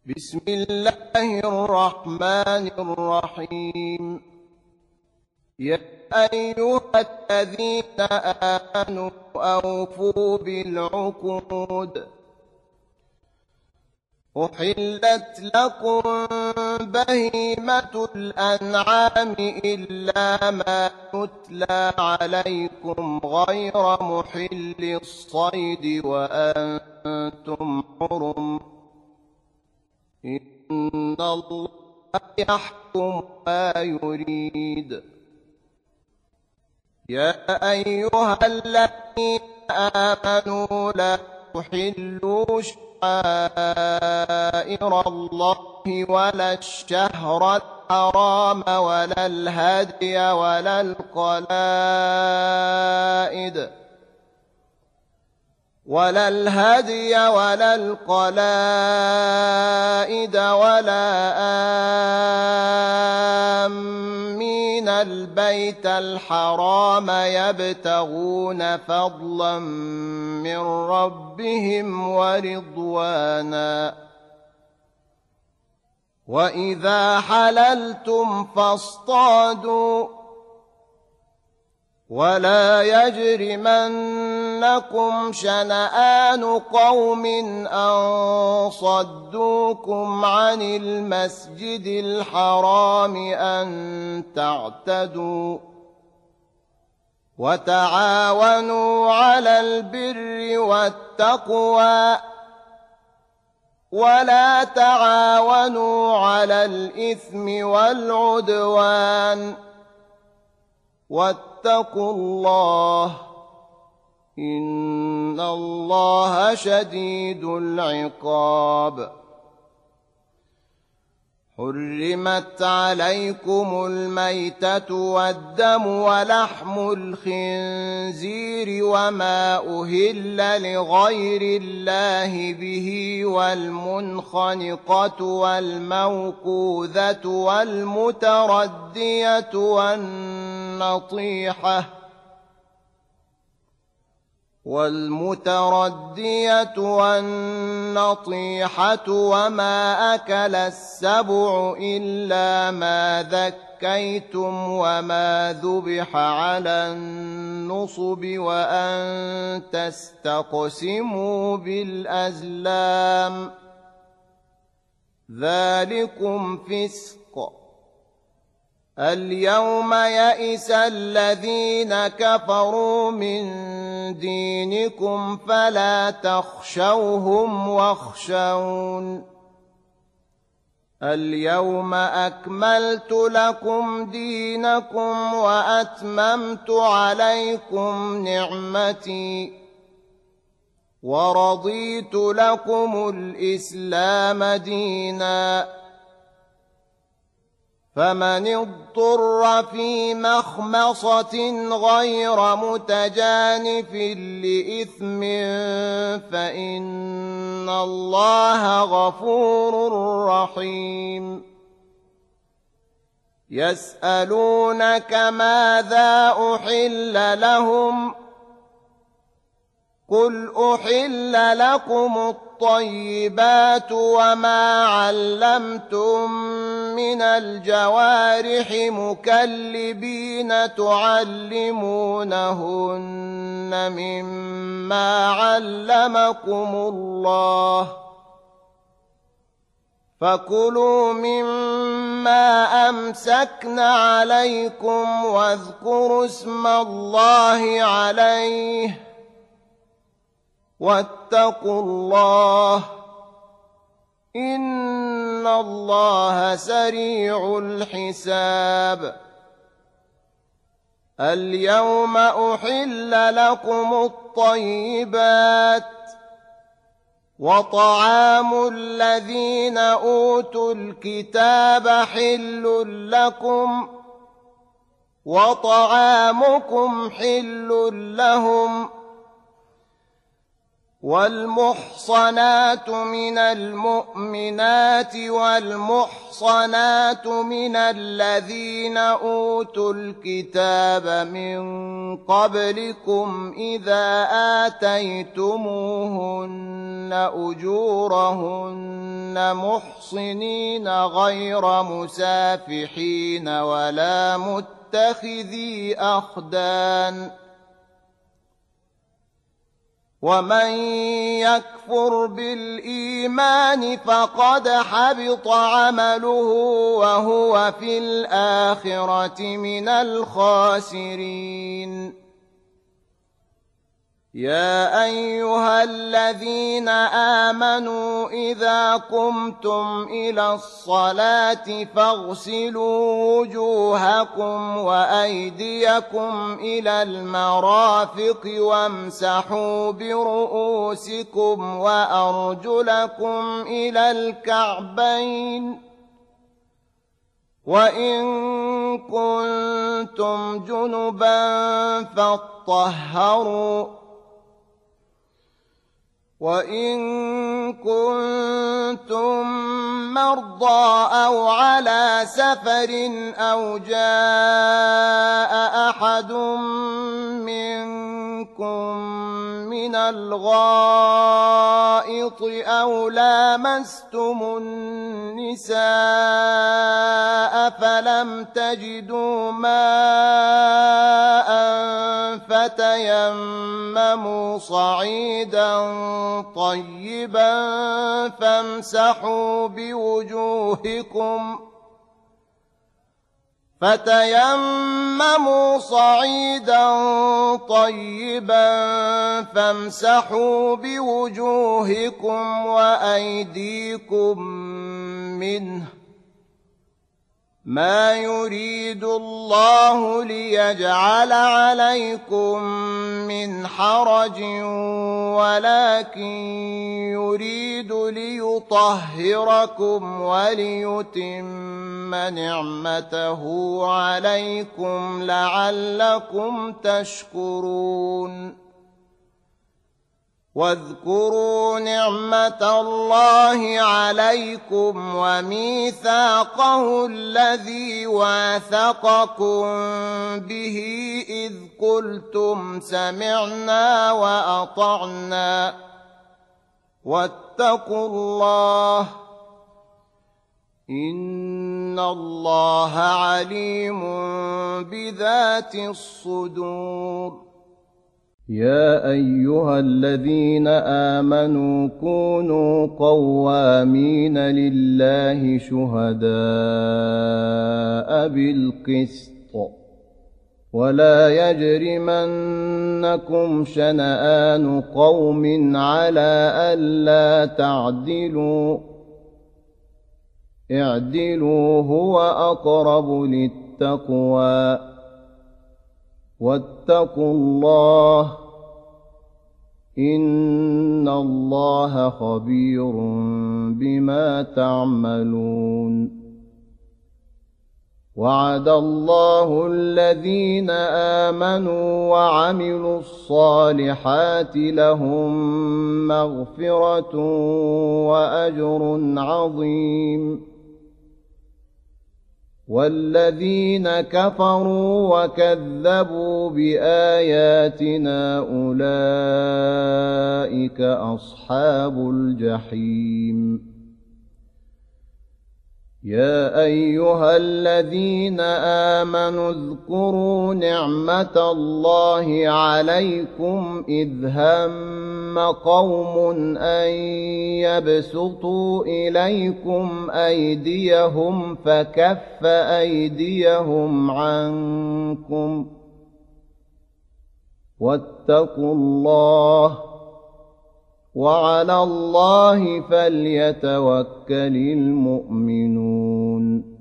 بسم الله الرحمن الرحيم. يا أيها الذين آمنوا أوفوا بالعقود. أحلت لكم بهيمة الأنعام إلا ما يتلى عليكم غير محل الصيد وأنتم حرم. إن الله يحكم ما يريد. يا أيها الذين آمنوا لا تحلوا شعائر الله ولا الشهر الحرام ولا الهدي ولا القلائد ولا آمين البيت الحرام يبتغون فضلا من ربهم ورضوانا. وإذا حللتم فاصطادوا ولا يجرمنكم شنآن قوم أن صدوكم عن المسجد الحرام أن تعتدوا. وتعاونوا على البر والتقوى ولا تعاونوا على الإثم والعدوان. واتقوا الله إن الله شديد العقاب. حرمت عليكم الميتة والدم ولحم الخنزير وما أهل لغير الله به والمنخنقة والموقوذة والمتردية والنطيحة وما أكل السبع إلا ما ذكيتم وما ذبح على النصب وأن تستقسموا بالأزلام ذلكم فسق. اليوم يئس الذين كفروا من دينكم فلا تخشوهم واخشون. اليوم أكملت لكم دينكم وأتممت عليكم نعمتي ورضيت لكم الإسلام دينا. فمن اضطر في مخمصة غير متجانف لإثم فإن الله غفور رحيم. يسألونك ماذا أحل لهم قل أحل لكم الطيبات وما علمتم من الجوارح مكلبين تعلمونهن مما علمكم الله فكلوا مما أمسكن عليكم واذكروا اسم الله عليه واتقوا الله إن الله سريع الحساب. اليوم أحل لكم الطيبات وطعام الذين أوتوا الكتاب حل لكم وطعامكم حل لهم والمحصنات من المؤمنات والمحصنات من الذين أوتوا الكتاب من قبلكم إذا آتيتموهن أجورهن محصنين غير مسافحين ولا متخذي أخدان ومن يكفر بالإيمان فقد حبط عمله وهو في الآخرة من الخاسرين يا أيها الذين آمنوا إذا قمتم إلى الصلاة فاغسلوا وجوهكم وأيديكم إلى المرافق وامسحوا برؤوسكم وأرجلكم إلى الكعبين وإن كنتم جنبا فاطهروا وإن كنتم مرضى أو على سفر أو جاء أحد منكم من الغائط أو لامستم النساء فلم تجدوا ماء فتيمموا صعيدا طيبا فامسحوا بوجوهكم وأيديكم منه ما يريد الله ليجعل عليكم من حرج ولكن يريد ليطهركم وليتم نعمته عليكم لعلكم تشكرون واذكروا نعمة الله عليكم وميثاقه الذي واثقكم به إذ قلتم سمعنا وأطعنا واتقوا الله إن الله عليم بذات الصدور يا أيها الذين آمنوا كونوا قوامين لله شهداء بالقسط ولا يجرمنكم شنآن قوم على ألا تعدلوا اعدلوا هو أقرب للتقوى واتقوا الله إن الله خبير بما تعملون وعد الله الذين آمنوا وعملوا الصالحات لهم مغفرة وأجر عظيم والذين كفروا وكذبوا بآياتنا أولئك أصحاب الجحيم يا أيها الذين آمنوا اذكروا نعمة الله عليكم إذ هم قوم أن يبسطوا إليكم أيديهم فكف أيديهم عنكم واتقوا الله وعلى الله فليتوكل المؤمنون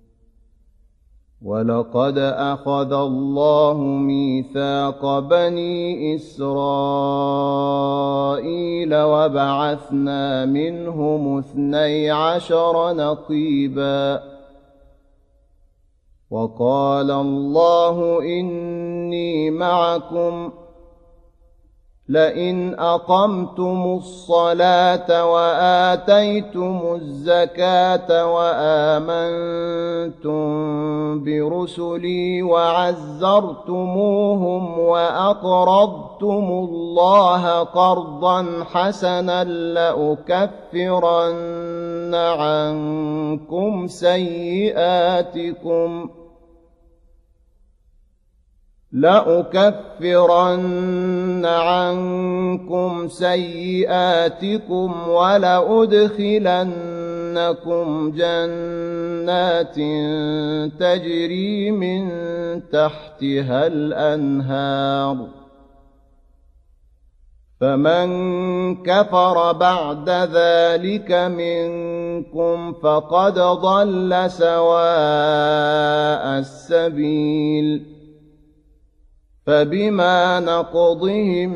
ولقد أخذ الله ميثاق بني إسرائيل وبعثنا منهم 12 نقيبا وقال الله إني معكم لئن أقمتم الصلاة وآتيتم الزكاة وآمنتم برسلي وعزرتموهم وأقرضتم الله قرضا حسنا لأكفرن عنكم سيئاتكم ولأدخلنكم جنات تجري من تحتها الأنهار فمن كفر بعد ذلك منكم فقد ضل سواء السبيل فبما نقضهم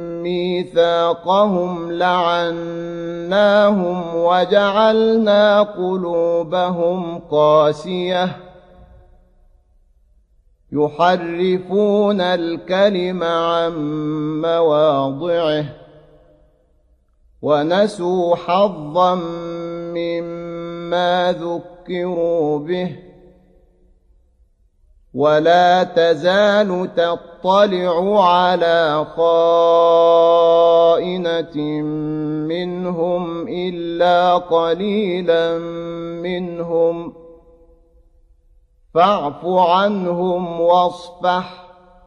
ميثاقهم لعناهم وجعلنا قلوبهم قاسية يحرفون الكلم عن مواضعه ونسوا حظا مما ذكروا به ولا تزال تطلع على خائنة منهم إلا قليلا منهم فاعف عنهم واصفح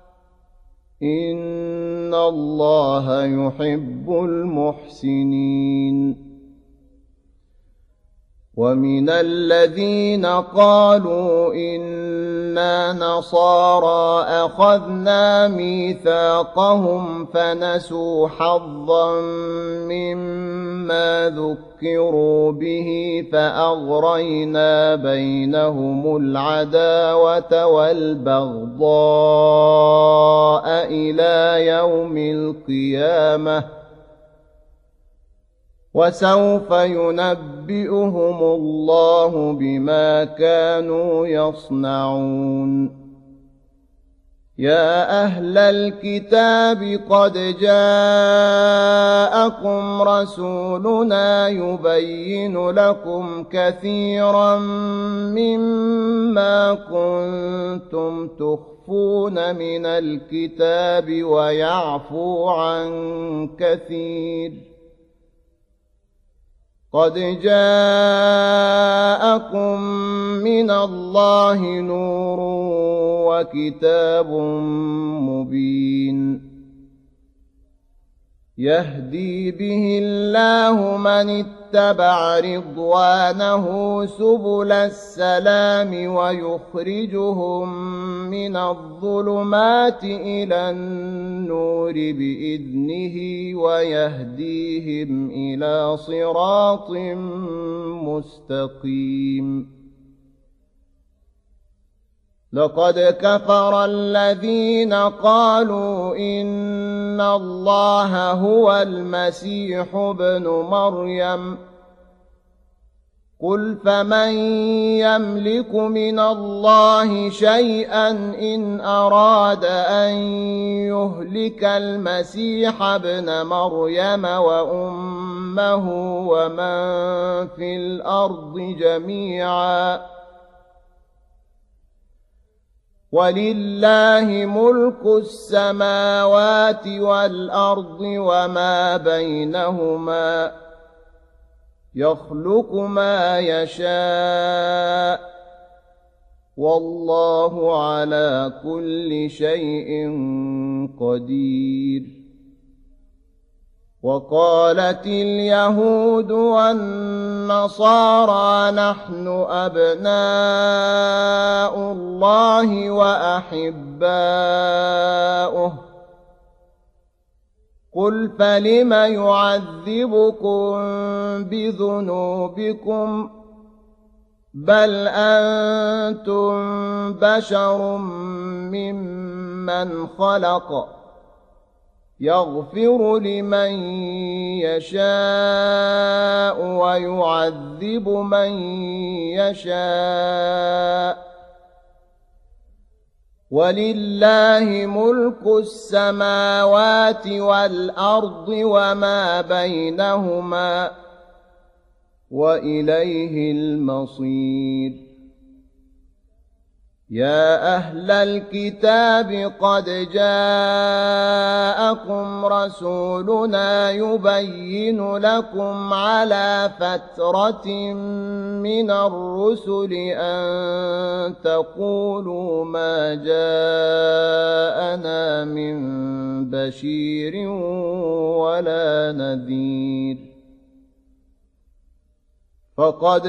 إن الله يحب المحسنين ومن الذين قالوا إنا نصارى أخذنا ميثاقهم فنسوا حظا مما ذكروا به فأغرينا بينهم العداوة والبغضاء إلى يوم القيامة وسوف ينبئهم الله بما كانوا يصنعون يا أهل الكتاب قد جاءكم رسولنا يبين لكم كثيرا مما كنتم تخفون من الكتاب ويعفو عن كثير قد جاءكم من الله نور وكتاب مبين يهدي به الله من اتبع رضوانه سبل السلام ويخرجهم من الظلمات إلى النور بإذنه ويهديهم إلى صراط مستقيم لقد كفر الذين قالوا إن الله هو المسيح ابن مريم قل فمن يملك من الله شيئا إن أراد أن يهلك المسيح ابن مريم وأمه ومن في الأرض جميعا ولله ملك السماوات والأرض وما بينهما يخلق ما يشاء والله على كل شيء قدير وقالت اليهود والنصارى نحن أبناء الله وأحباؤه قل فلم يعذبكم بذنوبكم بل أنتم بشر ممن خلق يغفر لمن يشاء ويعذب من يشاء ولله ملك السماوات والأرض وما بينهما وإليه المصير يا أهل الكتاب قد جاءكم رسولنا يبين لكم على فترة من الرسل أن تقولوا ما جاءنا من بشير ولا نذير فقد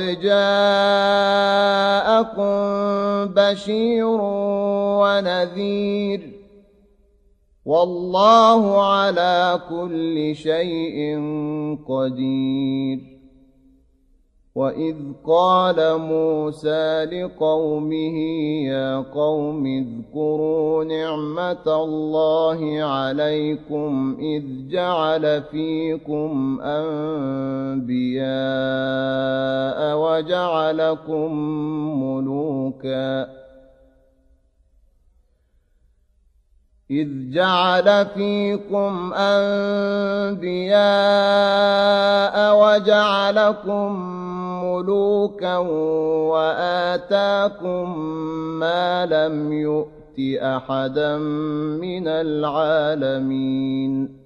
جاءكم بشير ونذير والله على كل شيء قدير وإذ قال موسى لقومه يا قوم اذكروا نعمة الله عليكم إذ جعل فيكم أنبياء وجعلكم ملوكا وآتاكم ما لم يؤت أحدا من العالمين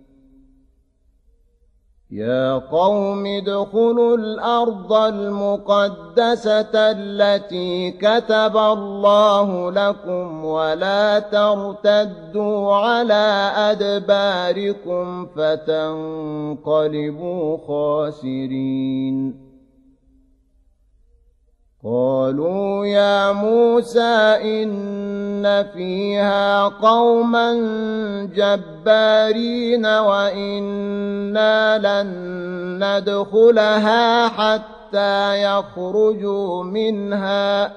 يا قوم ادخلوا الأرض المقدسة التي كتب الله لكم ولا ترتدوا على أدباركم فتنقلبوا خاسرين قالوا يا موسى إن فيها قوما جبارين وإنا لن ندخلها حتى يخرجوا منها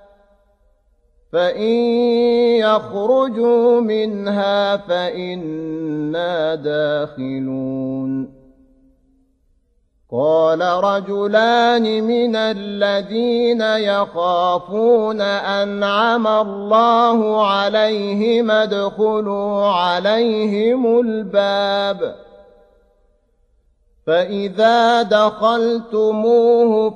فإن يخرجوا منها فإنا داخلون قال رجلان من الذين يخافون أنعم الله عليهم ادخلوا عليهم الباب فإذا دخلتموه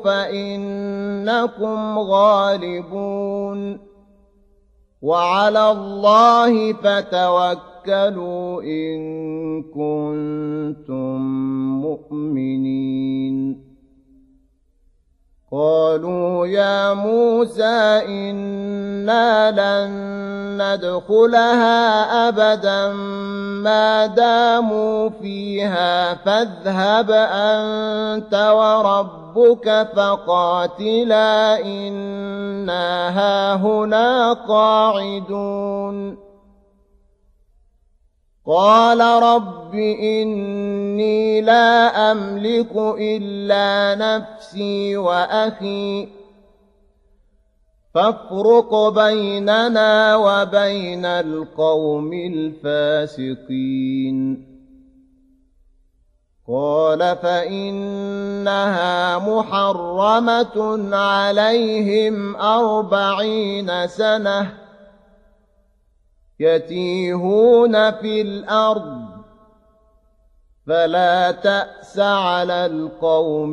فإنكم غالبون وعلى الله فتوكلوا إن كنتم مؤمنين قالوا يا موسى إنا لن ندخلها أبدا ما داموا فيها فاذهب أنت وربك فقاتلا إنا هاهنا قاعدون قال رب إني لا أملك إلا نفسي وأخي فافرق بيننا وبين القوم الفاسقين قال فإنها محرمة عليهم 40 سنة يتيهون في الأرض فلا تأس على القوم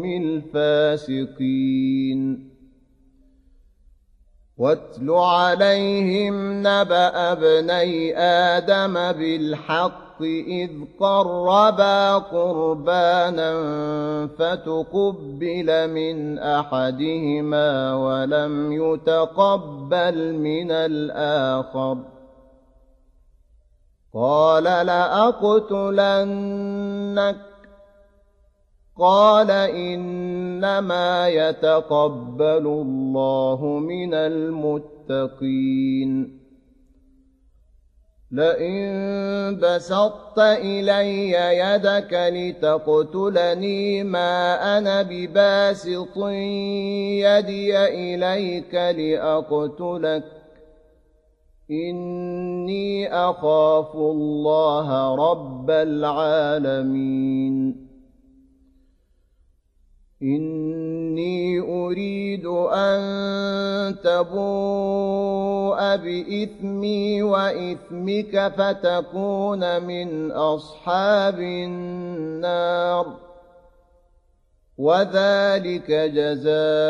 الفاسقين واتل عليهم نبأ ابني آدم بالحق إذ قربا قربانا فتقبل من أحدهما ولم يتقبل من الآخر قال لأقتلنك قال إنما يتقبل الله من المتقين لئن بسطت إلي يدك لتقتلني ما أنا بباسط يدي إليك لأقتلك إني أخاف الله رب العالمين إني أريد أن تبوء بإثمي وإثمك فتكون من أصحاب النار وذلك جزاء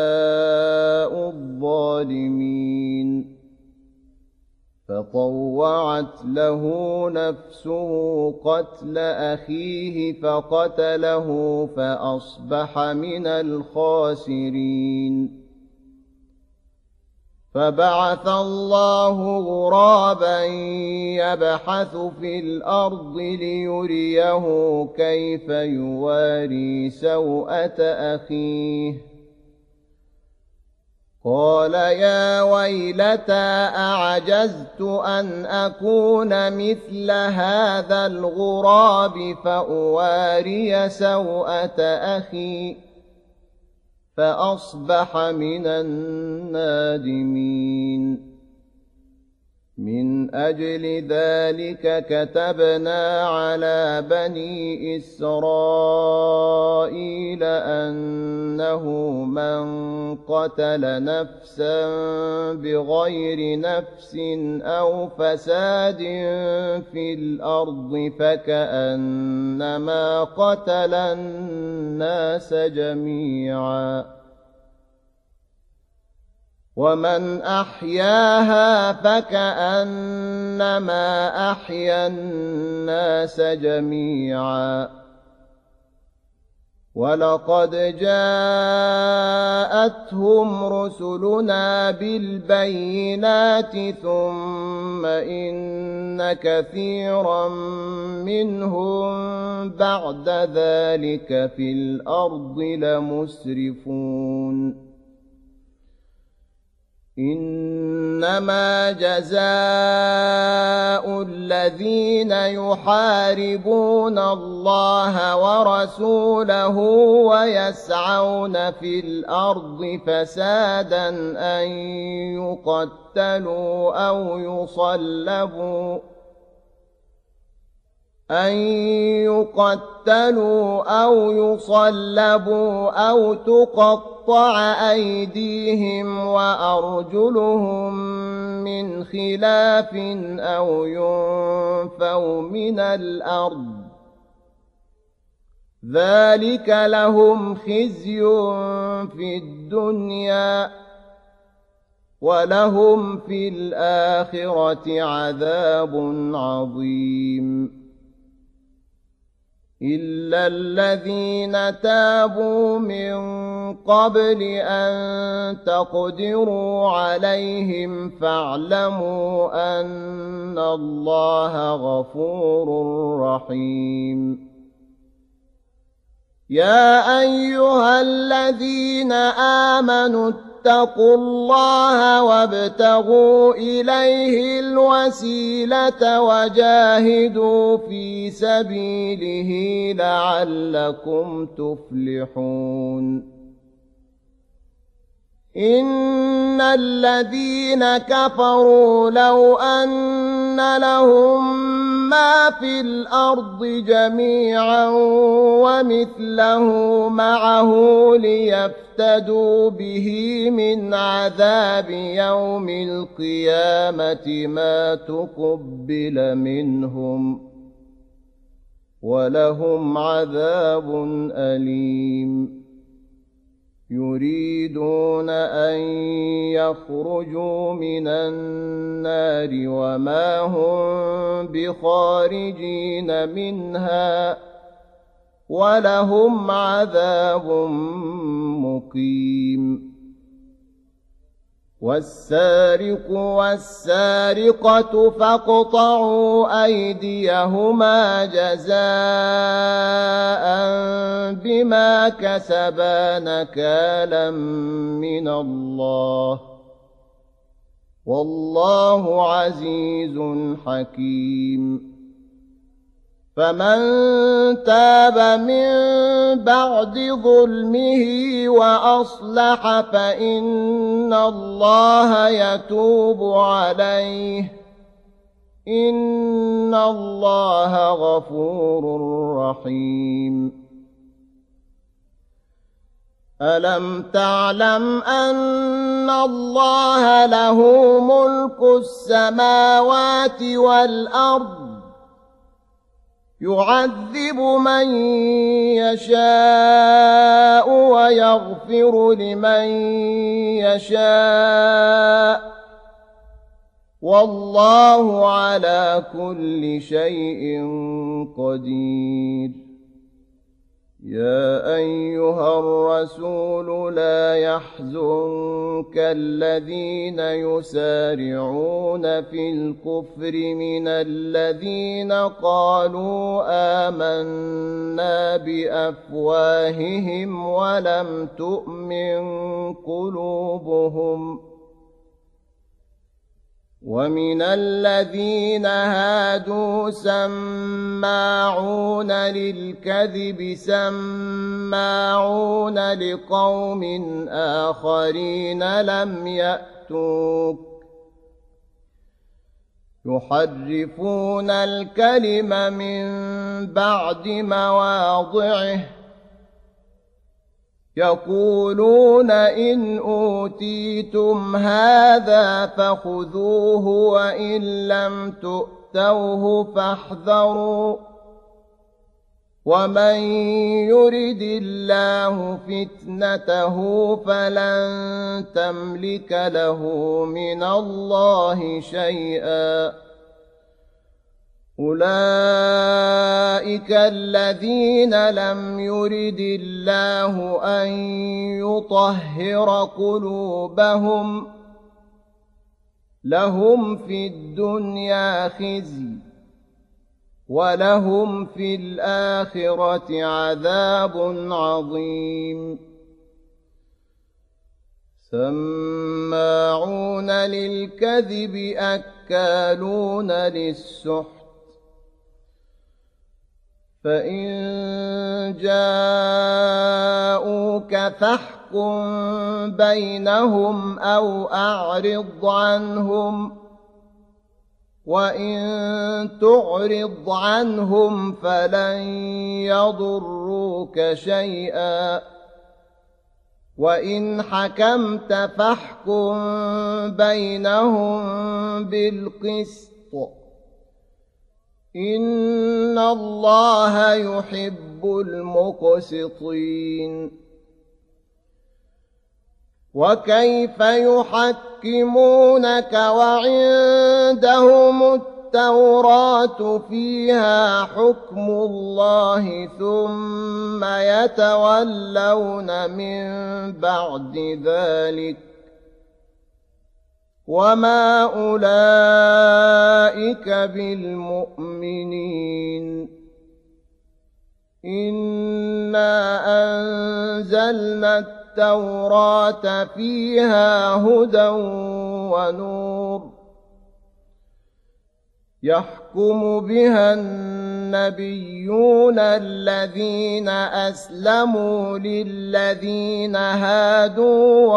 الظالمين فطوعت له نفسه قتل أخيه فقتله فأصبح من الخاسرين فبعث الله غرابا يبحث في الأرض ليريه كيف يواري سوءة أخيه قال يا ويلتى أعجزت أن أكون مثل هذا الغراب فأواري سوءة أخي فأصبح من النادمين من أجل ذلك كتبنا على بني إسرائيل أنه من قتل نفسا بغير نفس أو فساد في الأرض فكأنما قتل الناس جميعا ومن أحياها فكأنما أحيا الناس جميعا ولقد جاءتهم رسلنا بالبينات ثم إن كثيرا منهم بعد ذلك في الأرض لمسرفون إنما جزاء الذين يحاربون الله ورسوله ويسعون في الأرض فسادا أن يقتلوا أو يصلبوا أو تقطع أيديهم وأرجلهم من خلاف أو ينفوا من الأرض ذلك لهم خزي في الدنيا ولهم في الآخرة عذاب عظيم إلا الذين تابوا من قبل أن تقدروا عليهم فاعلموا أن الله غفور رحيم يا أيها الذين آمنوا اتقوا الله وابتغوا إليه الوسيلة وجاهدوا في سبيله لعلكم تفلحون إن الذين كفروا لو أن لهم ما في الأرض جميعا ومثله معه ليفتدوا به من عذاب يوم القيامة ما تقبل منهم ولهم عذاب أليم يريدون أن يخرجوا من النار وما هم بخارجين منها ولهم عذاب مقيم والسارق والسارقة فاقطعوا أيديهما جزاء بما كسبا نكالا من الله والله عزيز حكيم فمن تاب من بعد ظلمه وأصلح فإن الله يتوب عليه إن الله غفور رحيم ألم تعلم أن الله له ملك السماوات والأرض يعذب من يشاء ويغفر لمن يشاء والله على كل شيء قدير يا أيها الرسول لا يحزنك الذين يسارعون في الكفر من الذين قالوا آمنا بأفواههم ولم تؤمن قلوبهم ومن الذين هادوا سماعون للكذب سماعون لقوم آخرين لم يأتوك يحرفون الكلم من بعد مواضعه يقولون إن أوتيتم هذا فخذوه وإن لم تؤتوه فاحذروا ومن يرد الله فتنته فلن تملك له من الله شيئا أولئك الذين لم يرد الله أن يطهر قلوبهم لهم في الدنيا خزي ولهم في الآخرة عذاب عظيم سماعون للكذب أكالون للسحت فإن جاءوك فاحكم بينهم أو أعرض عنهم وإن تعرض عنهم فلن يضروك شيئا وإن حكمت فاحكم بينهم بالقسط إن الله يحب المقسطين وكيف يحكمونك وعندهم التوراة فيها حكم الله ثم يتولون من بعد ذلك وما أولئك بالمؤمنين إنا أنزلنا التوراة فيها هدى ونور يحكم بها النبيون الذين أسلموا للذين هادوا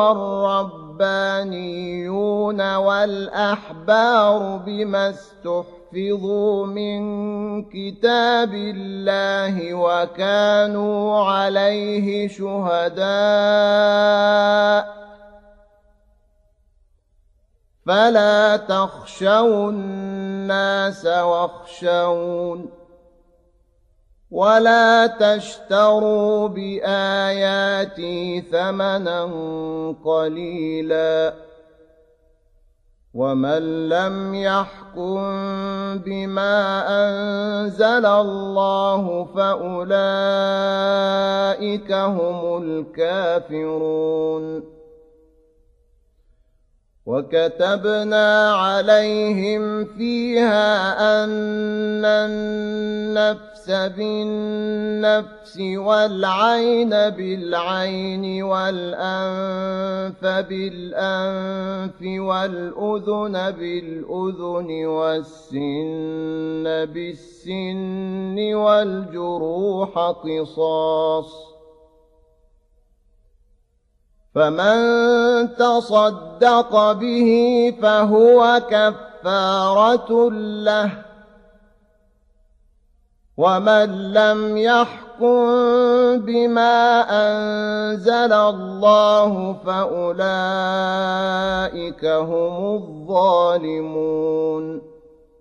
والربانيون والأحبار بما استحفظوا من كتاب الله وكانوا عليه شهداء فلا تخشوا الناس واخشون ولا تشتروا بآياتي ثمنا قليلا ومن لم يحكم بما أنزل الله فأولئك هم الكافرون وكتبنا عليهم فيها أن النفس بالنفس والعين بالعين والأنف بالأنف والأذن بالأذن والسن بالسن والجروح قصاص فمن تصدق به فهو كفارة له ومن لم يحكم يحكم بما أنزل الله فأولئك هم الظالمون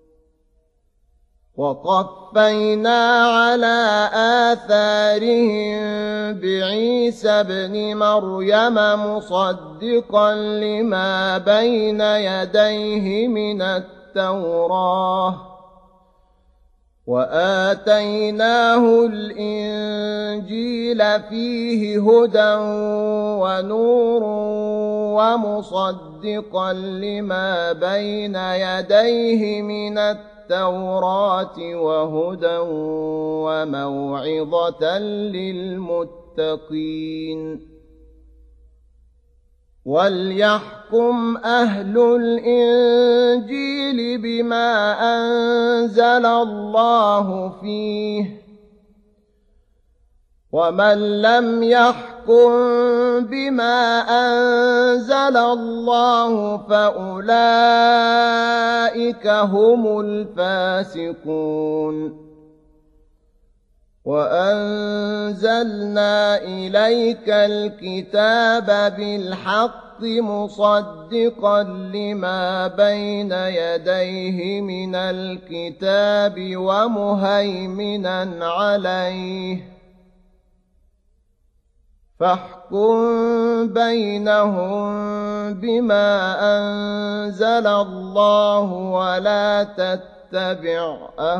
وقفينا على آثارهم بعيسى ابن مريم مصدقا لما بين يديه من التوراة وآتيناه الإنجيل فيه هدى ونور ومصدقا لما بين يديه من التوراة وهدى وموعظة للمتقين وليحكم أهل الإنجيل بما أنزل الله فيه ومن لم يحكم بما أنزل الله فأولئك هم الفاسقون وأنزلنا إليك الكتاب بالحق مصدقا لما بين يديه من الكتاب ومهيمنا عليه فاحكم بينهم بما أنزل الله ولا تتبع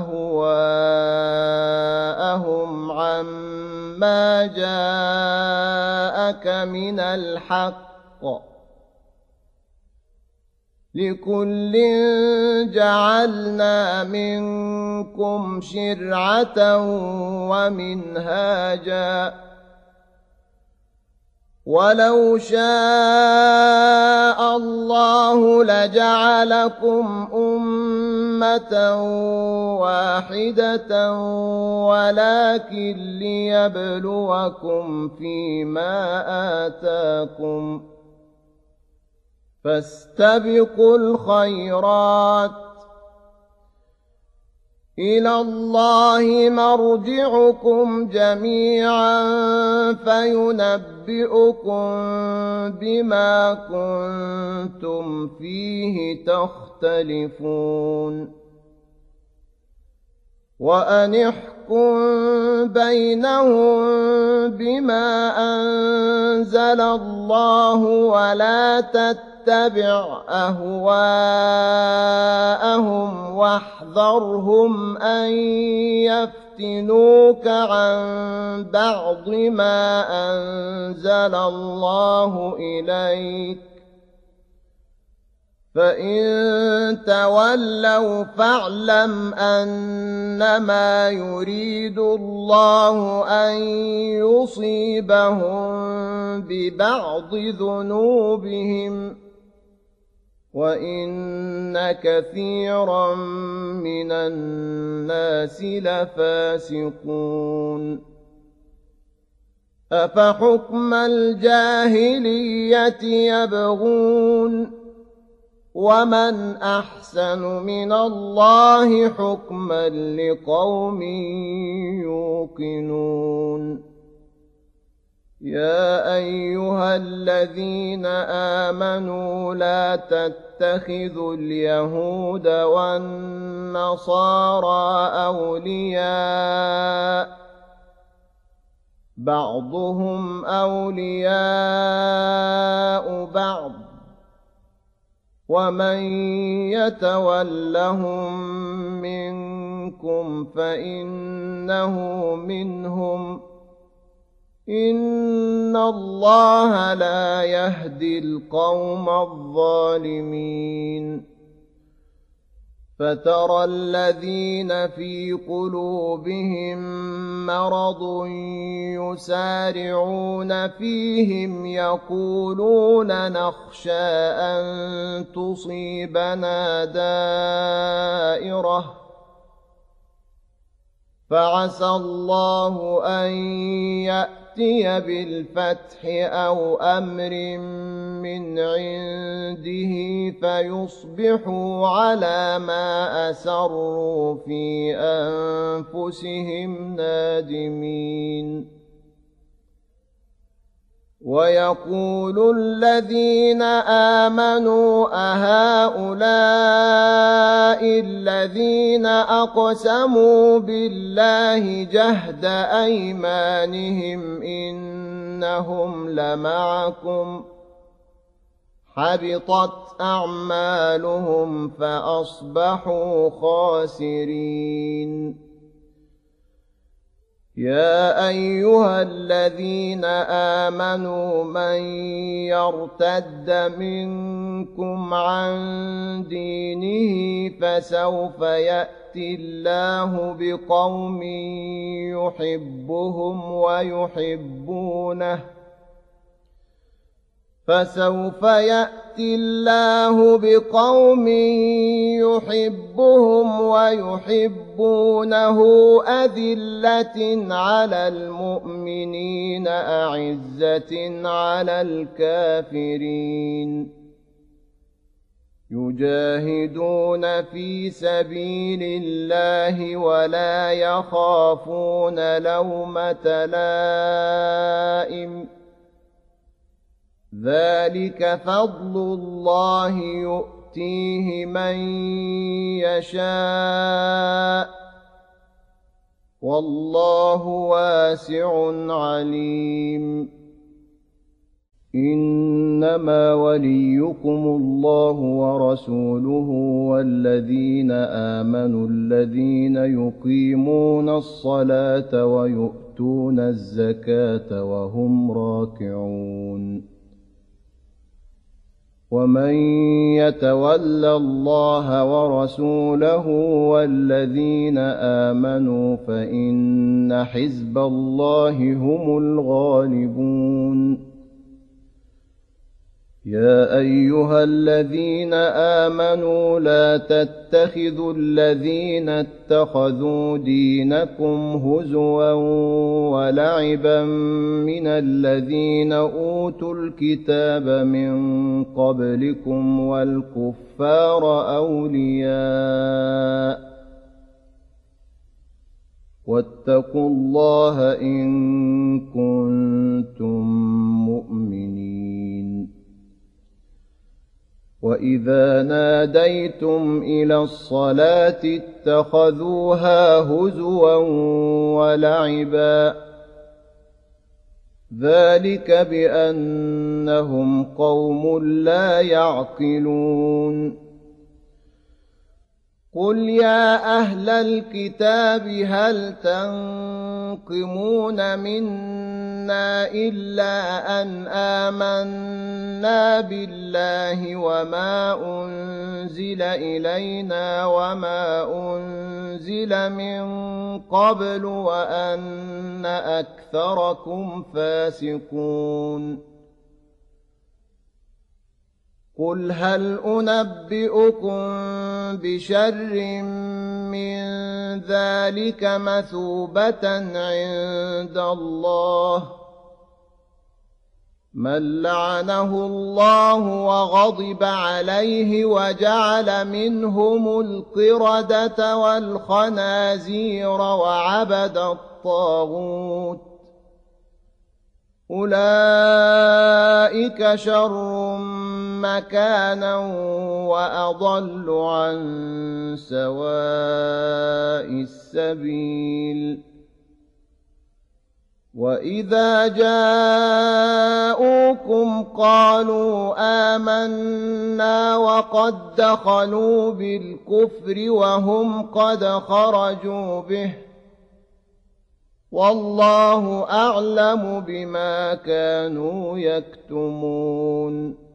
أهواءهم عما جاءك من الحق لكل جعلنا منكم شرعة ومنهاجا ولو شاء الله لجعلكم أمة واحدة ولكن ليبلوكم فيما آتاكم فاستبقوا الخيرات إلى الله مرجعكم جميعا فينبئكم بما كنتم فيه تختلفون وأن احكم بينهم بما أنزل الله ولا تتبع أهواءهم واحذرهم أن يفتنوك عن بعض ما أنزل الله إليك فإن تولوا فاعلم أنما يريد الله أن يصيبهم ببعض ذنوبهم وإن كثيرا من الناس لفاسقون أفحكم الجاهلية يبغون ومن أحسن من الله حكما لقوم يوقنون يا أيها الذين آمنوا لا تتخذوا اليهود والنصارى أولياء بعضهم أولياء بعض ومن يتولهم منكم فإنه منهم إن الله لا يهدي القوم الظالمين فترى الذين في قلوبهم مرض يسارعون فيهم يقولون نخشى أن تصيبنا دائرة فعسى الله أن يأتي يأتي بالفتح أو أمر من عنده فيصبحوا على ما أسروا في أنفسهم نادمين ويقول الذين آمنوا أهؤلاء الذين أقسموا بالله جهد أيمانهم إنهم لمعكم حبطت أعمالهم فأصبحوا خاسرين يا أيها الذين آمنوا من يرتد منكم عن دينه فسوف يأتي الله بقوم يحبهم ويحبونه فسوف يأتي الله بقوم يحبهم ويحبونه أذلة على المؤمنين أعزة على الكافرين يجاهدون في سبيل الله ولا يخافون لومة لائم ذلك فضل الله يؤتيه من يشاء والله واسع عليم إنما وليكم الله ورسوله والذين آمنوا الذين يقيمون الصلاة ويؤتون الزكاة وهم راكعون ومن يتول الله ورسوله والذين آمنوا فإن حزب الله هم الغالبون يا أيها الذين آمنوا لا تتخذوا الذين اتخذوا دينكم هزوا ولعبا من الذين أوتوا الكتاب من قبلكم والكفار أولياء واتقوا الله إن كنتم مؤمنين وإذا ناديتم إلى الصلاة اتخذوها هزوا ولعبا ذلك بأنهم قوم لا يعقلون قل يا أهل الكتاب هل تنقمون منا إلا أن آمنا بالله وما أنزل إلينا وما أنزل من قبل وأن أكثركم فاسقون قل هل أنبئكم بشر من ذلك مثوبة عند الله من لعنه الله وغضب عليه وجعل منهم القردة والخنازير وعبد الطاغوت أولئك شر مكانا وأضل عن سواء السبيل وإذا جاءوكم قالوا آمنا وقد دخلوا بالكفر وهم قد خرجوا به والله أعلم بما كانوا يكتمون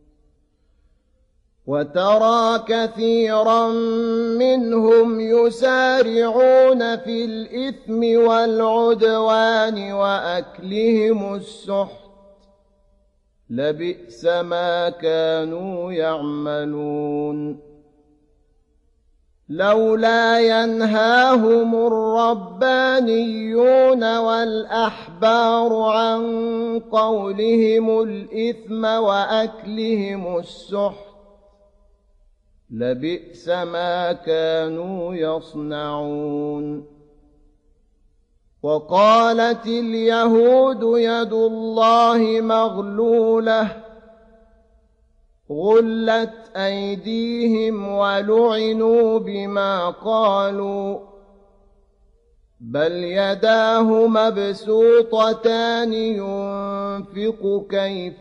وترى كثيرا منهم يسارعون في الإثم والعدوان وأكلهم السحت لبئس ما كانوا يعملون لولا ينهاهم الربانيون والأحبار عن قولهم الإثم وأكلهم السحت لبئس ما كانوا يصنعون. وقالت اليهود يد الله مغلولة غلت أيديهم ولعنوا بما قالوا بل يداه مبسوطتان ينفق كيف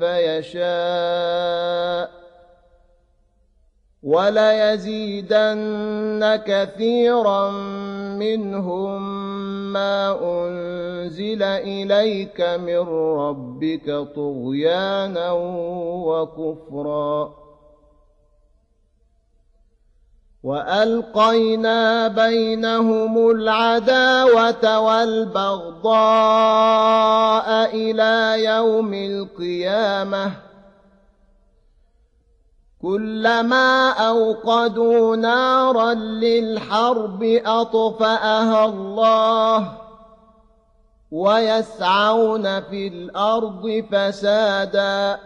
يشاء وليزيدن كثيرا منهم ما أنزل إليك من ربك طغيانا وكفرا. وألقينا بينهم العداوة والبغضاء إلى يوم القيامة كلما أوقدوا نارا للحرب أطفأها الله ويسعون في الأرض فسادا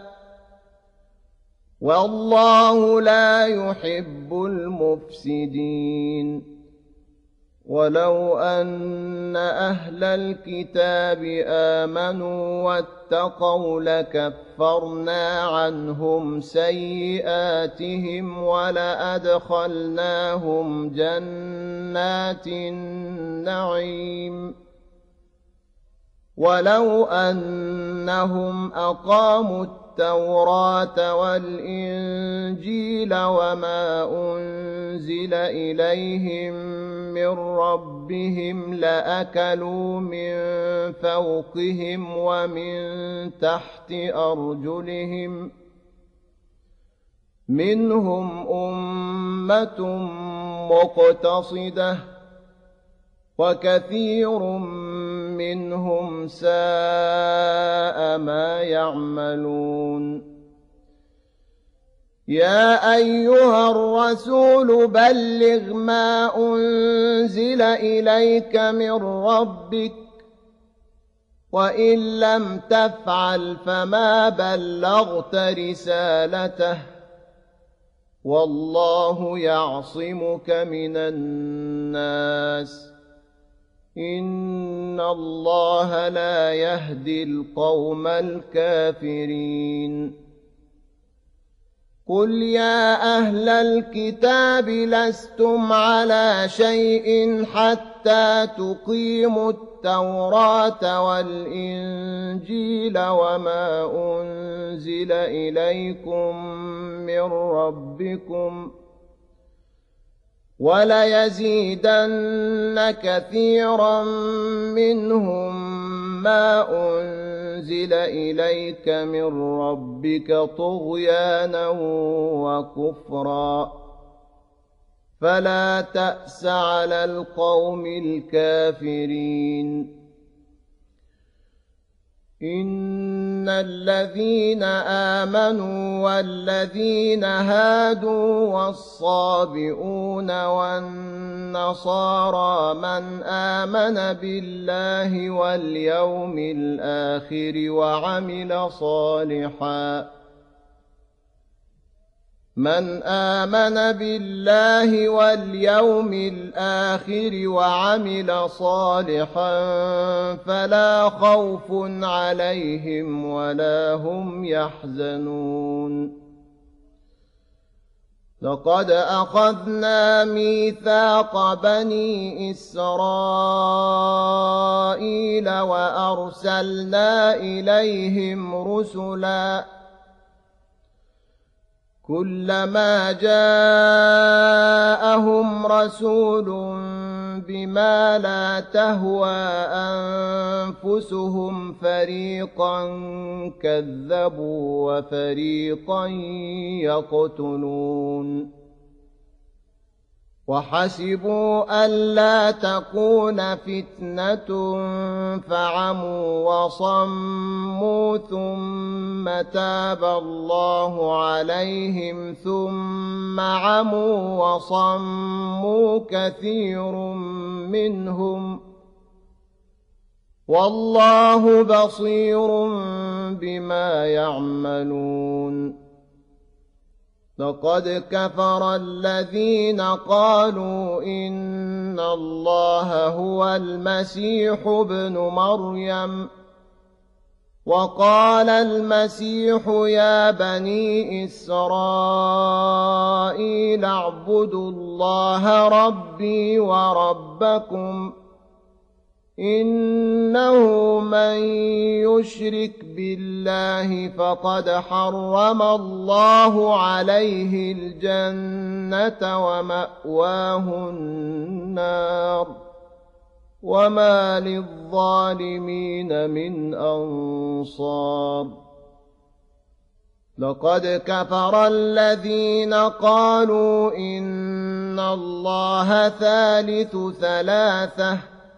والله لا يحب المفسدين. ولو أن أهل الكتاب آمنوا واتقوا لكفرنا عنهم سيئاتهم ولأدخلناهم جنات النعيم. ولو أنهم أقاموا التوراة والإنجيل وما أنزل إليهم من ربهم لأكلوا من فوقهم ومن تحت أرجلهم منهم أمة مقتصدة وكثير منهم ساء ما يعملون. يا أيها الرسول بلغ ما أنزل إليك من ربك وإن لم تفعل فما بلغت رسالته والله يعصمك من الناس إن الله لا يهدي القوم الكافرين. قل يا أهل الكتاب لستم على شيء حتى تقيموا التوراة والإنجيل وما أنزل إليكم من ربكم وليزيدن كثيرا منهم ما أنزل إليك من ربك طغيانا وكفرا فلا تأس على القوم الكافرين. إن الذين آمنوا والذين هادوا والصابئون والنصارى من آمن بالله واليوم الآخر وعمل صالحا فلا خوف عليهم ولا هم يحزنون. لقد أخذنا ميثاق بني إسرائيل وأرسلنا إليهم رسلا كلما جاءهم رسول بما لا تهوى أنفسهم فريقا كذبوا وفريقا يقتلون. وحسبوا ألا تكون فتنة فعموا وصموا ثم تاب الله عليهم ثم عموا وصموا كثير منهم والله بصير بما يعملون لقد كفر الذين قالوا إن الله هو المسيح ابن مريم وقال المسيح يا بني إسرائيل اعبدوا الله ربي وربكم إنه من يشرك بالله فقد حرم الله عليه الجنة ومأواه النار وما للظالمين من أنصار لقد كفر الذين قالوا إن الله ثالث ثلاثة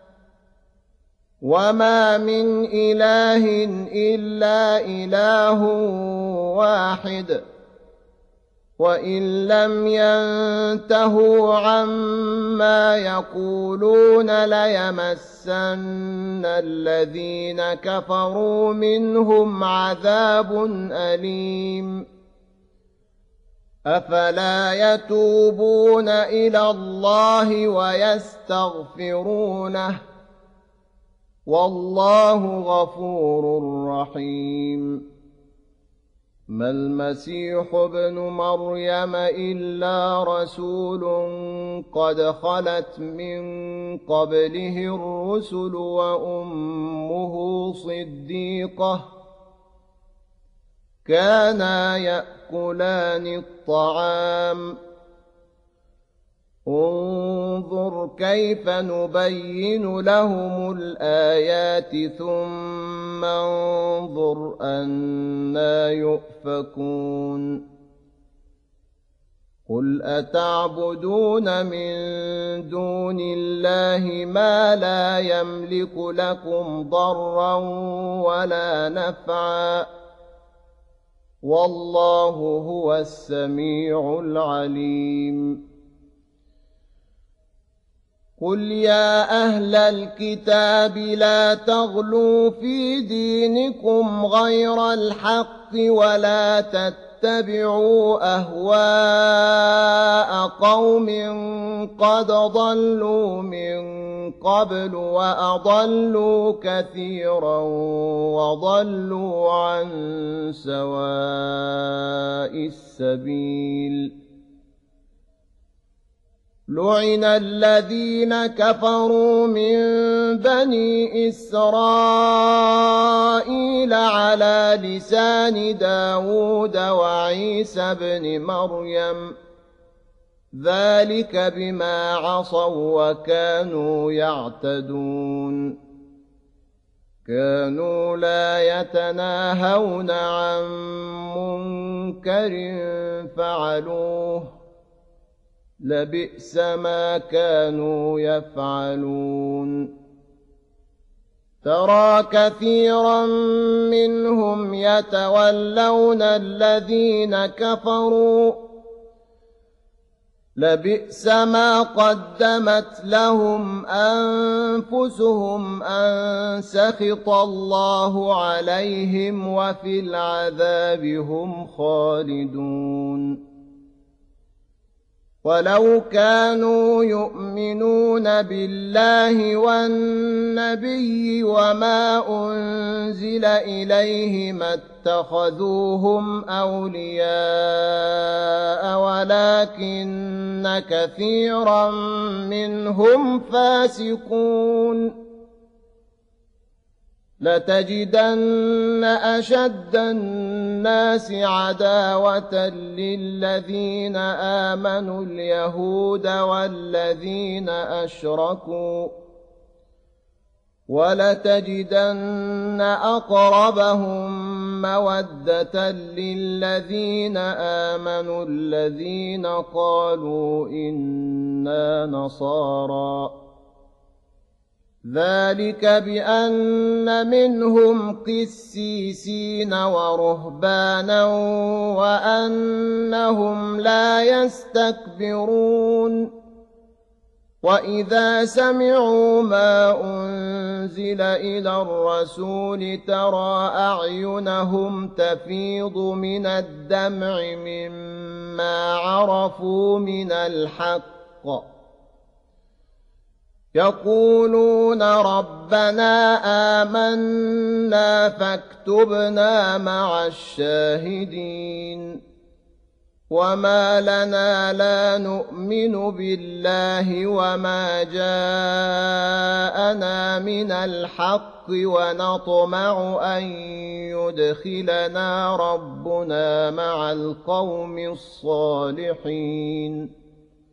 وما من إله إلا إله واحد وإن لم ينتهوا عما يقولون ليمسن الذين كفروا منهم عذاب أليم أفلا يتوبون إلى الله ويستغفرونه والله غفور رحيم ما المسيح ابن مريم إلا رسول قد خلت من قبله الرسل وأمه صديقة كانا يأكلان الطعام انظر كيف نبين لهم الآيات ثم انظر أنى يؤفكون قل أتعبدون من دون الله ما لا يملك لكم ضرا ولا نفعا والله هو السميع العليم قل يا أهل الكتاب لا تغلوا في دينكم غير الحق ولا تتبعوا أهواء قوم قد ضلوا من قبل وأضلوا كثيرا وضلوا عن سواء السبيل لعن الذين كفروا من بني إسرائيل على لسان داود وعيسى بن مريم ذلك بما عصوا وكانوا يعتدون كانوا لا يتناهون عن منكر فعلوه لبئس ما كانوا يفعلون ترى كثيرا منهم يتولون الذين كفروا لبئس ما قدمت لهم أنفسهم أن سخط الله عليهم وفي العذاب هم خالدون ولو كانوا يؤمنون بالله والنبي وما أنزل إليه ما اتخذوهم أولياء ولكن كثيرا منهم فاسقون لتجدن أشد الناس عداوة للذين آمنوا اليهود والذين أشركوا ولتجدن أقربهم مودة للذين آمنوا الذين قالوا إنا نصارى ذلك بأن منهم قسيسين ورهبانا وأنهم لا يستكبرون وإذا سمعوا ما أنزل إلى الرسول ترى أعينهم تفيض من الدمع مما عرفوا من الحق يقولون ربنا آمنا فاكتبنا مع الشاهدين وما لنا لا نؤمن بالله وما جاءنا من الحق ونطمع أن يدخلنا ربنا مع القوم الصالحين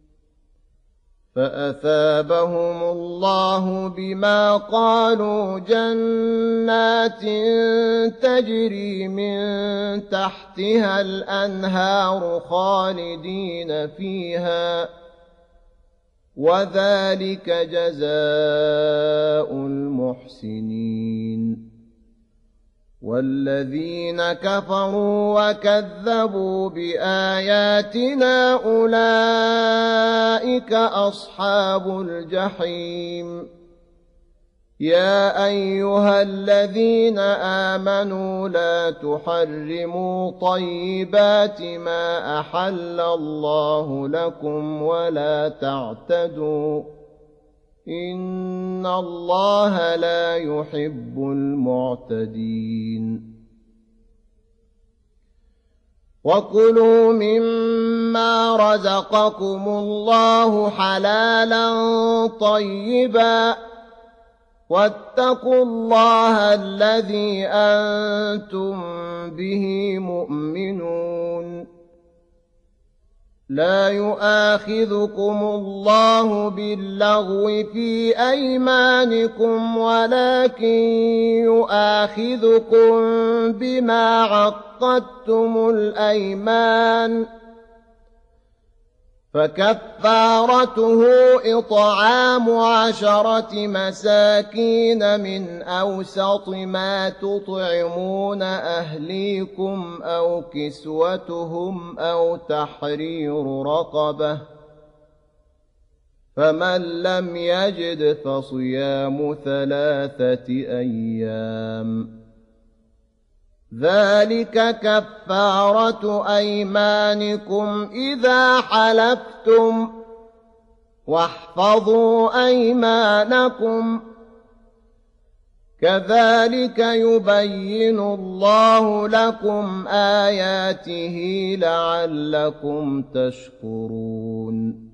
فأثابهم الله بما قالوا جنات تجري من تحتها الأنهار خالدين فيها وذلك جزاء المحسنين والذين كفروا وكذبوا بآياتنا أولئك أصحاب الجحيم يا أيها الذين آمنوا لا تحرموا طيبات ما أحل الله لكم ولا تعتدوا إن الله لا يحب المعتدين وكلوا مما رزقكم الله حلالا طيبا واتقوا الله الذي أنتم به مؤمنون لا يؤاخذكم الله باللغو في أيمانكم ولكن يؤاخذكم بما عقدتم الأيمان فكفارته إطعام 10 مساكين من أوسط ما تطعمون أهليكم أو كسوتهم أو تحرير رقبة فمن لم يجد فصيام 3 أيام ذلك كفارة أيمانكم إذا حلفتم واحفظوا أيمانكم كذلك يبين الله لكم آياته لعلكم تشكرون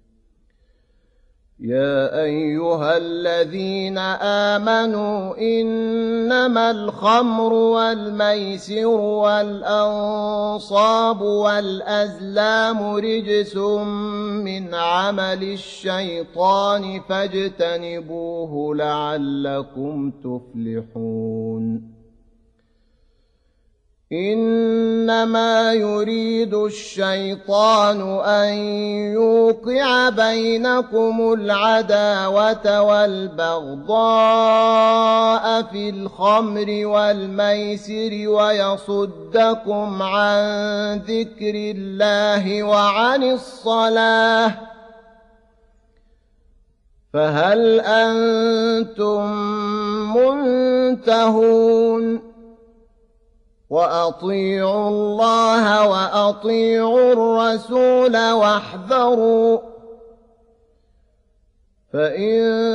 يا أيها الذين آمنوا إنما الخمر والميسر والأنصاب والأزلام رجس من عمل الشيطان فاجتنبوه لعلكم تفلحون إنما يريد الشيطان أن يوقع بينكم العداوة والبغضاء في الخمر والميسر ويصدكم عن ذكر الله وعن الصلاة فهل أنتم منتهون وأطيعوا الله وأطيعوا الرسول واحذروا فإن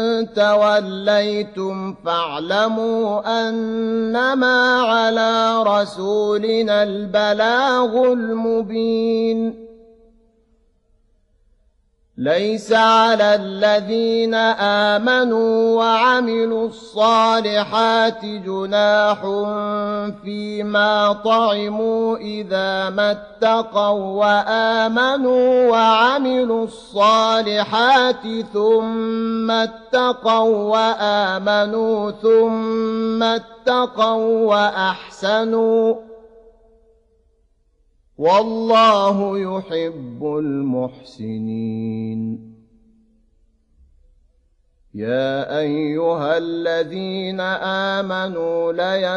توليتم فاعلموا أنما على رسولنا البلاغ المبين ليس على الذين آمنوا وعملوا الصالحات جناح فيما طعموا إذا ما اتقوا وآمنوا وعملوا الصالحات ثم اتقوا وآمنوا ثم اتقوا وأحسنوا والله يحب المحسنين. يا أيها الذين آمنوا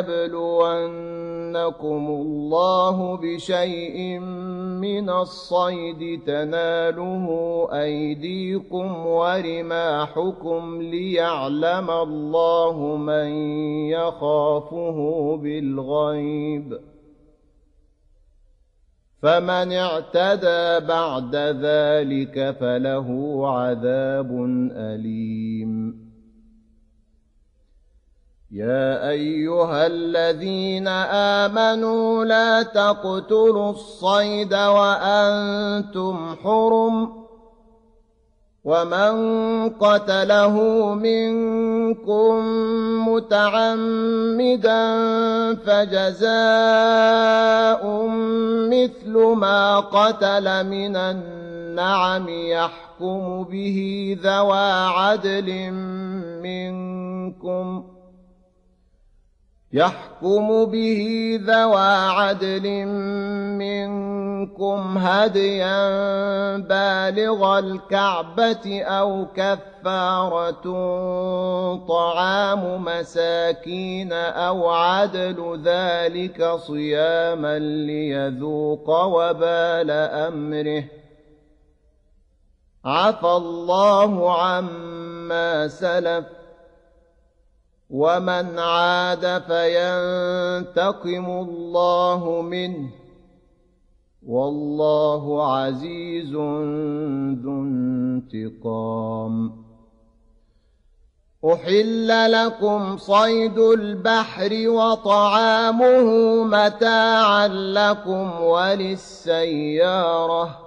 ليبلونكم الله بشيء من الصيد تناله أيديكم ورماحكم ليعلم الله من يخافه بالغيب، فمن اعتدى بعد ذلك فله عذاب أليم. يا أيها الذين آمنوا لا تقتلوا الصيد وأنتم حرم، ومن قتله منكم متعمدا فجزاء مثل ما قتل من النعم يحكم به ذوى عدل منكم هديا بالغ الكعبة أو كفارة طعام مساكين أو عدل ذلك صياما ليذوق وبال أمره، عفى الله عما سلف، ومن عاد فينتقم الله منه، والله عزيز ذو انتقام. أحل لكم صيد البحر وطعامه متاعا لكم وللسيارة،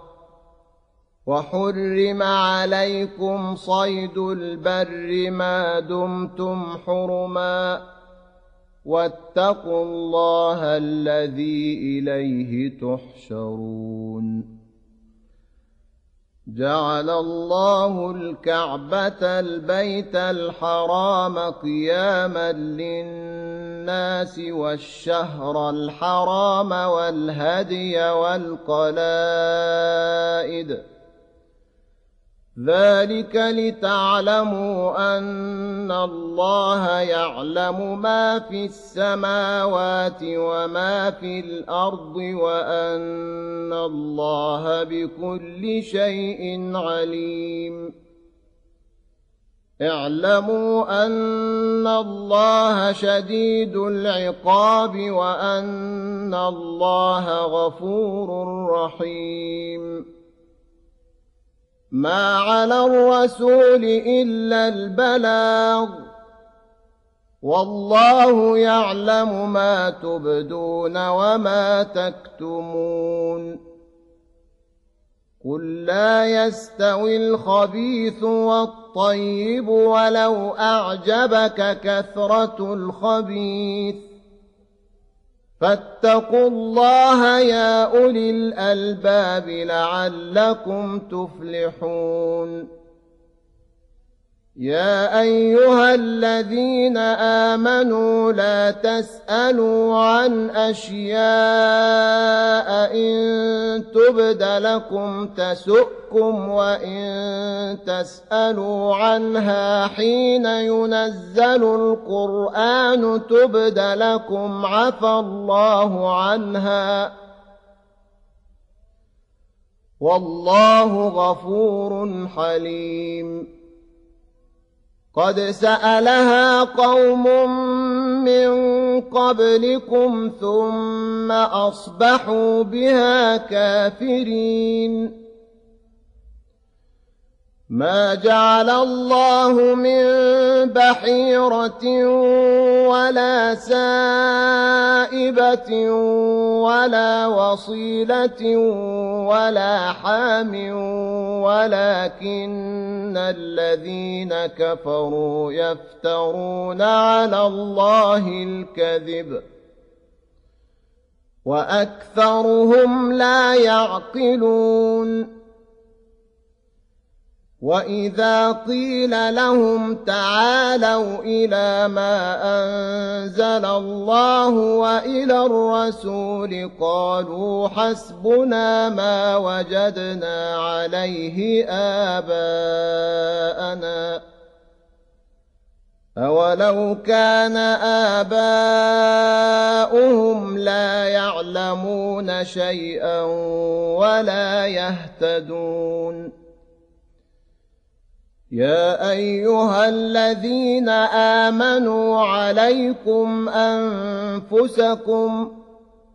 وحرم عليكم صيد البر ما دمتم حرما، واتقوا الله الذي إليه تحشرون. جعل الله الكعبة البيت الحرام قياما للناس والشهر الحرام والهدي والقلائد، ذلك لتعلموا أن الله يعلم ما في السماوات وما في الأرض وأن الله بكل شيء عليم. اعلموا أن الله شديد العقاب وأن الله غفور رحيم. ما على الرسول إلا البلاغ، والله يعلم ما تبدون وما تكتمون. قل لا يستوي الخبيث والطيب ولو أعجبك كثرة الخبيث، فاتقوا الله يا أولي الألباب لعلكم تفلحون. يا أيها الذين آمنوا لا تسألوا عن أشياء إن تبد لكم تسؤكم، وإن تسألوا عنها حين ينزل القرآن تبد لكم عفى الله عنها، والله غفور حليم. قد سألها قوم من قبلكم ثم أصبحوا بها كافرين. ما جعل الله من بحيرة ولا سائبة ولا وصيلة ولا حام ولكن الذين كفروا يفترون على الله الكذب وأكثرهم لا يعقلون وإذا قيل لهم تعالوا إلى ما أنزل الله وإلى الرسول قالوا حسبنا ما وجدنا عليه آباءنا أولو كان آباؤهم لا يعلمون شيئا ولا يهتدون يا أيها الذين آمنوا عليكم أنفسكم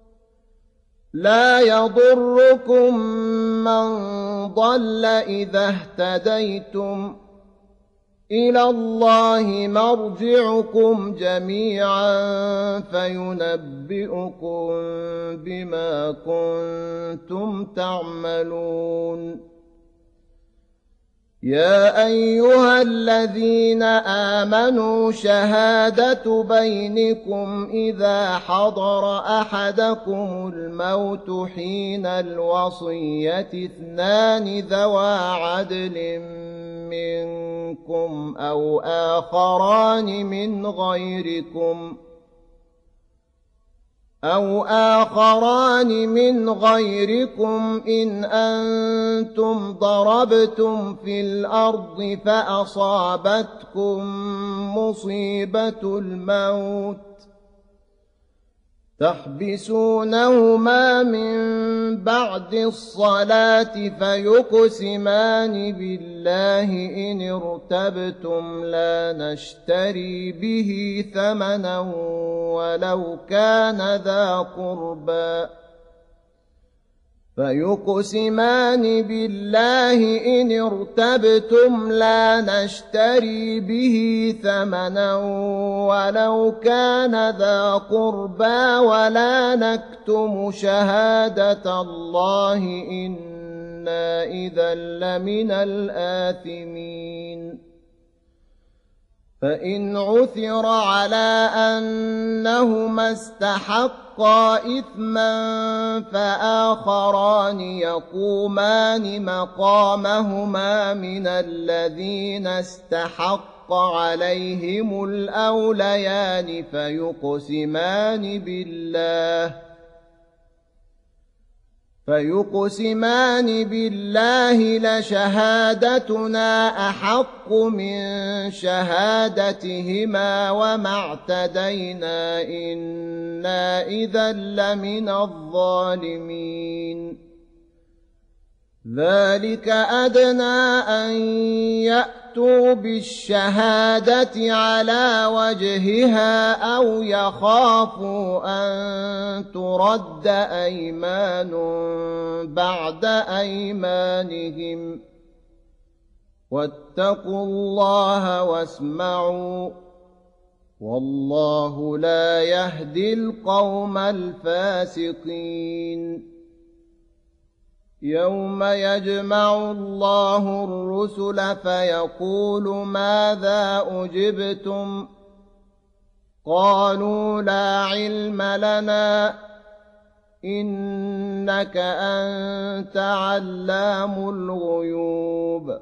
لا يضركم من ضل إذا اهتديتم إلى الله مرجعكم جميعا فينبئكم بما كنتم تعملون يا أيها الذين آمنوا شهادة بينكم إذا حضر أحدكم الموت حين الوصية اثنان ذوى عدل منكم أو آخران من غيركم إن أنتم ضربتم في الأرض فأصابتكم مصيبة الموت تحبسونهما من بعد الصلاة فيقسمان بالله إن ارتبتم لا نشتري به ثمنا ولو كان ذا قربى فيقسمان بالله إن ارتبتم لا نشتري به ثمنا ولو كان ذا قربى ولا نكتم شهادة الله إنا إذا لمن الآثمين فإن عثر على أنهما استحقا إثما فآخران يقومان مقامهما من الذين استحق عليهم الأوليان فيقسمان بالله لشهادتنا أحق من شهادتهما وما اعتدينا إنا إذا لمن الظالمين ذلك أدنى أن يأتوا بالشهادة على وجهها أو يخافوا أن ترد أيمان بعد أيمانهم واتقوا الله واسمعوا والله لا يهدي القوم الفاسقين يوم يجمع الله الرسل فيقول ماذا أجبتم قالوا لا علم لنا إنك أنت علام الغيوب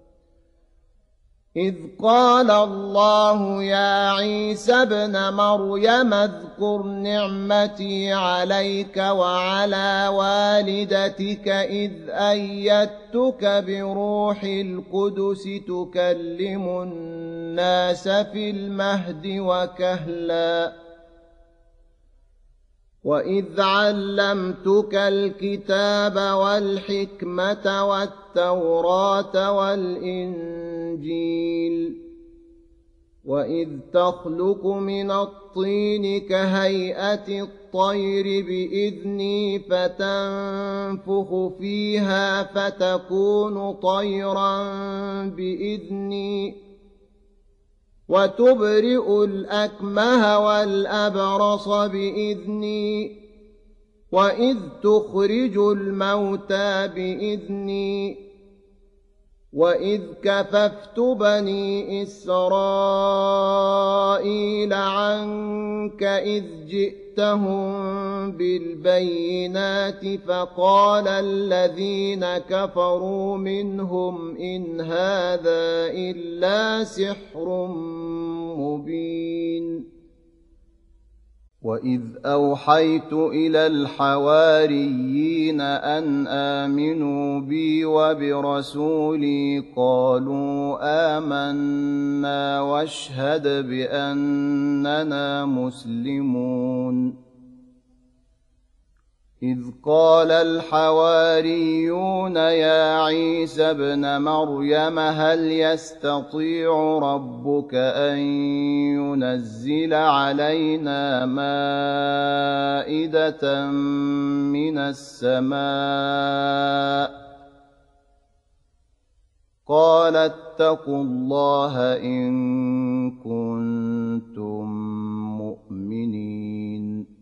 إذ قال الله يا عيسى ابن مريم اذكر نعمتي عليك وعلى والدتك إذ أيدتك بروح القدس تكلم الناس في المهد وكهلا وإذ علمتك الكتاب والحكمة والتوراة والإنجيل وإذ تخلق من الطين كهيئة الطير بإذني فتنفخ فيها فتكون طيرا بإذني وتبرئ الأكمه والأبرص بإذني وإذ تخرج الموتى بإذني وإذ كففت بني إسرائيل عنك إذ جئتهم بالبينات فقال الذين كفروا منهم إن هذا إلا سحر مبين وإذ أوحيت إلى الحواريين أن آمنوا بي وبرسولي قالوا آمنا واشهد بأننا مسلمون إذ قال الحواريون يا عيسى ابن مريم هل يستطيع ربك أن ينزل علينا مائدة من السماء قال اتقوا الله إن كنتم مؤمنين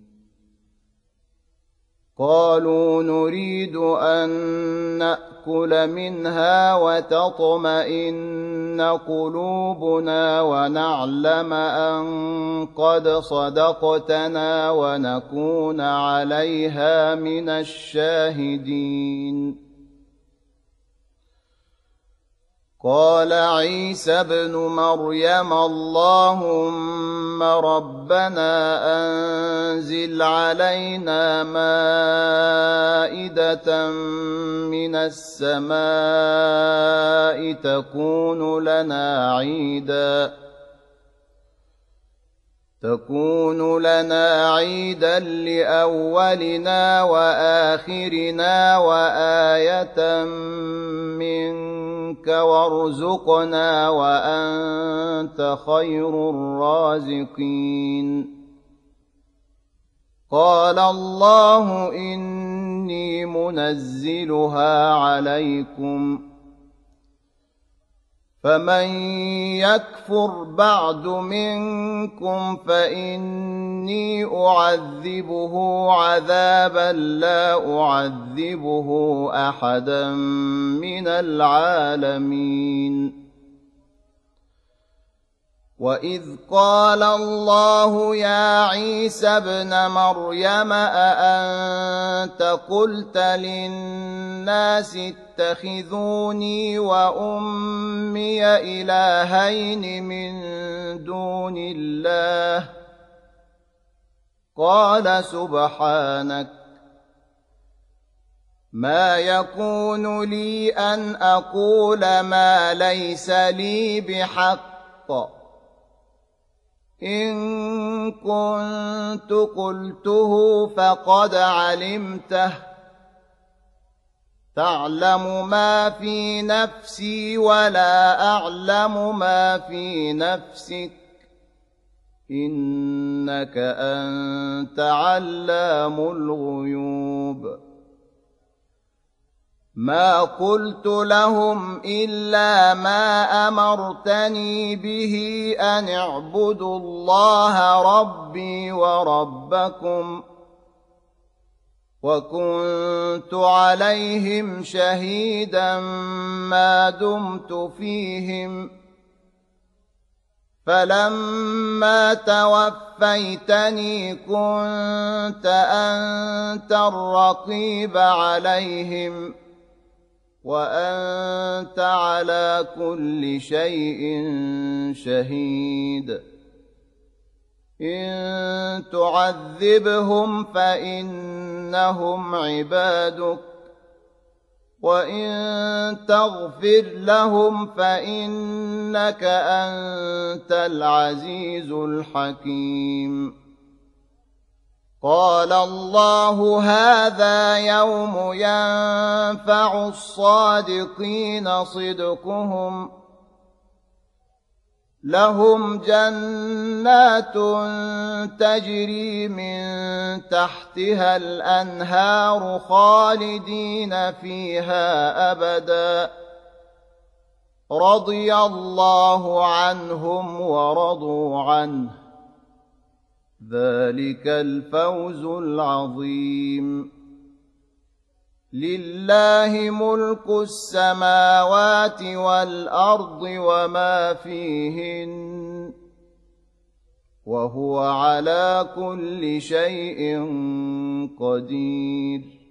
قالوا نريد أن نأكل منها وتطمئن قلوبنا ونعلم أن قد صدقتنا ونكون عليها من الشاهدين قال عيسى ابن مريم اللهم ربنا أنزل علينا مائدة من السماء تكون لنا عيدا لأولنا وآخرنا وآية منك وارزقنا وأنت خير الرازقين قال الله إني منزلها عليكم فمن يكفر بعد منكم فإني أعذبه عذابا لا أعذبه أحدا من العالمين وإذ قال الله يا عيسى ابن مريم أأنت قلت للناس اتخذوني وأمي إلهين من دون الله قال سبحانك ما يكون لي أن أقول ما ليس لي بحق إن كنت قلته فقد علمته تعلم ما في نفسي ولا أعلم ما في نفسك إنك أنت علام الغيوب ما قلت لهم إلا ما أمرتني به أن اعبدوا الله ربي وربكم وكنت عليهم شهيدا ما دمت فيهم فلما توفيتني كنت أنت الرقيب عليهم وأنت على كل شيء شهيد إن تعذبهم فإنهم عبادك وإن تغفر لهم فإنك أنت العزيز الحكيم قال الله هذا يوم ينفع الصادقين صدقهم لهم جنات تجري من تحتها الأنهار خالدين فيها أبدا رضي الله عنهم ورضوا عنه ذلك الفوز العظيم. لله ملك السماوات والأرض وما فيهن وهو على كل شيء قدير.